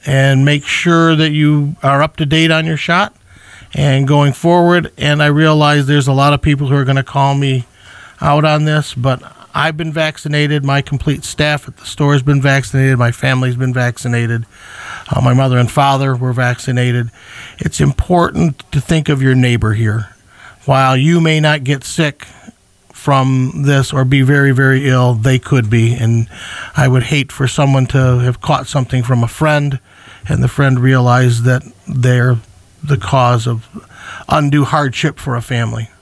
and make sure that you are up to date on your shot and going forward. And I realize there's a lot of people who are going to call me out on this, but I've been vaccinated. My complete staff at the store has been vaccinated. My family's been vaccinated. My mother and father were vaccinated. It's important to think of your neighbor here. While you may not get sick from this or be very, very ill, they could be. And I would hate for someone to have caught something from a friend and the friend realized that they're the cause of undue hardship for a family.